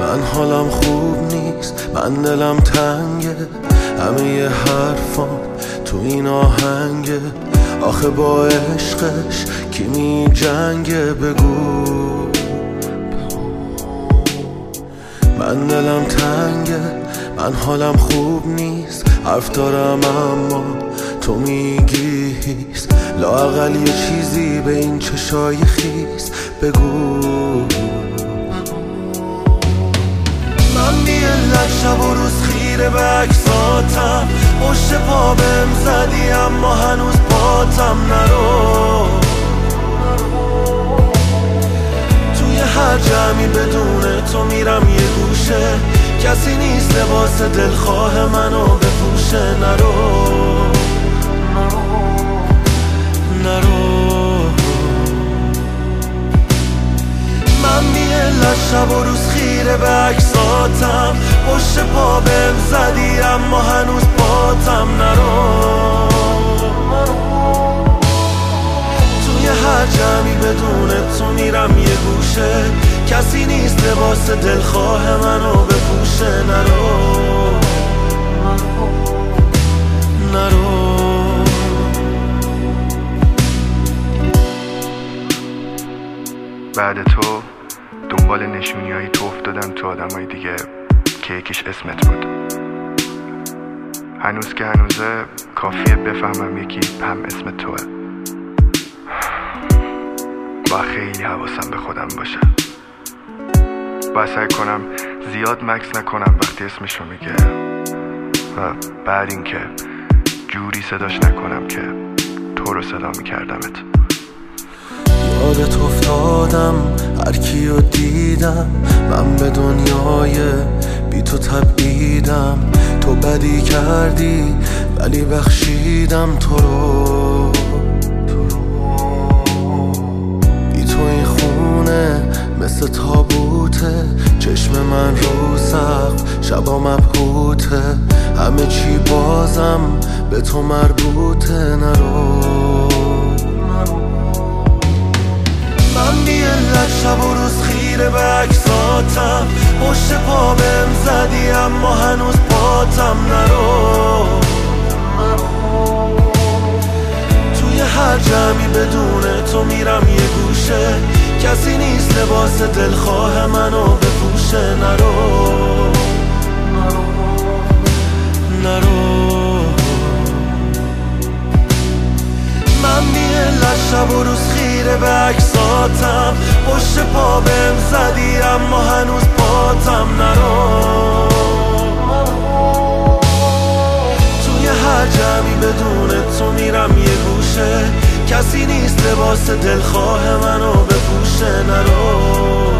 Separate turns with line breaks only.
من حالم خوب نیست، من دلم تنگه، همه ی حرفام تو این آهنگه. آخه با عشقش کی می جنگه؟ بگو. من دلم تنگه، من حالم خوب نیست، حرف دارم اما تو میگی هیس. لااقل یه چیزی به این چشای خیس بگو. من بی علت شب و روز خیره به عکساتم، پشت پا بهم زدی اما هنوز پاتم نرو. توی هر جمعی بدون تو میرم یه گوشه، کسی نیست لباس دلخواه منو بپوشه. نرو من بی علت شب و روز خیره به عکساتم، پشت پا بهم زدی اما هنوز پاتم نرو. توی هر جمعی بدون تو میرم یه گوشه، کسی نیست لباس دلخواه منو بپوشه. نرو
بعد تو دنبال نشونیایی تو افتادم تو آدمای دیگه که یکیش اسمت بود. هنوز که هنوزه کافیه بفهمم یکی هم اسم توه. با خیلی حواسم به خودم باشه، باید سعی کنم زیاد مکس نکنم وقتی اسمشو میگه، و بعد اینکه جوری صداش نکنم که تو رو صدا میکردمت.
یادت افتادم هر کیو دیدم، من به دنیای بی تو تبعیدم. تو بدی کردی ولی بخشیدم تو رو. بی تو این خونه مثل تابوته، چشم من رو سقف شبا مبهوته. همه چی بازم به تو مربوطه. نرو من بی علت شب و روز خیره به عکساتم، پشت پا بهم زدی اما هنوز پاتم نرو. توی هر جمعی بدون تو میرم یه گوشه، کسی نیست لباس دلخواه منو بپوشه. نرو من بی علت شب و روز خیره به عکساتم، پشت پا بهم زدی اما هنوز پاتم نرو. توی هر جمعی بدون تو میرم یه گوشه، کسی نیست لباس دلخواه منو بپوشه. نرو